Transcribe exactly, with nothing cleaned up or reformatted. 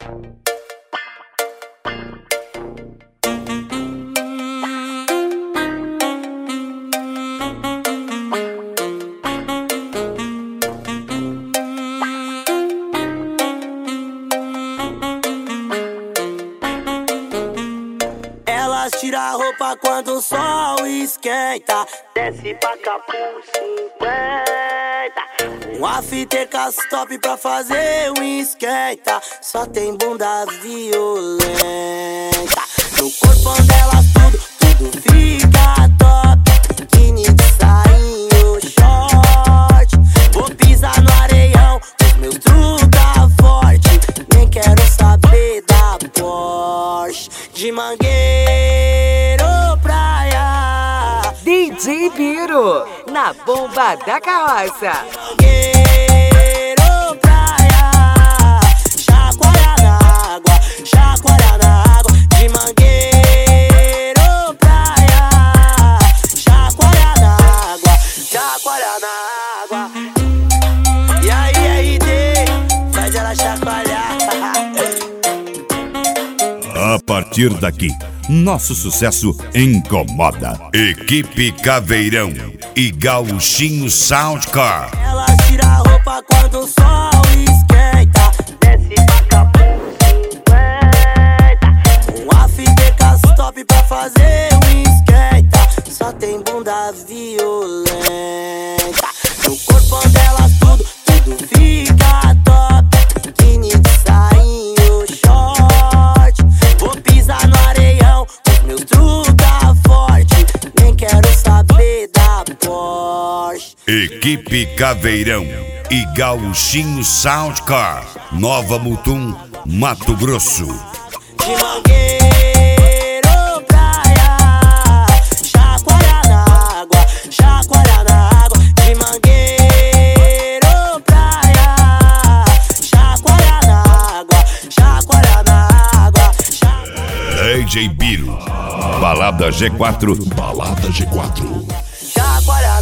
Tira a roupa quando o sol esquenta, desce pra cá por cinquenta. Um after castop pra fazer um esquenta, só tem bunda violenta. No corpo delas tudo, tudo fica top. Biquíni de sainho, short. Vou pisar no areião, os meus truta forte. Nem quero saber da Porsche. De Mangueiro praia, D J Biro, na bomba da carroça. Mangueiro praia, chacoalha na água, chacoalha na água. De Mangueiro praia, chacoalha na água, chacoalha na água. E aí, R D, faz ela chacoalhar. A partir daqui, nosso sucesso incomoda. Equipe Caveirão e Gauchinho Soundcar. Ela tira a roupa quando o sol esquenta, desce pra cá por cinquenta. Um after castop pra fazer um esquenta, só tem bunda violenta. No corpo delas tudo, tudo fica top. Biquíni de sainho, short. Vou pisar no areião, os meus truta forte. Nem quero saber da Porsche. Equipe Caveirão e Gauchinho Soundcar, Nova Mutum, Mato Grosso. De Mangueiro praia, chacoalha na água, chacoalha na água. De Mangueiro praia, chacoalha na água, chacoalha na água. D J Biro, Balada G quatro. Balada G quatro. Chacoalha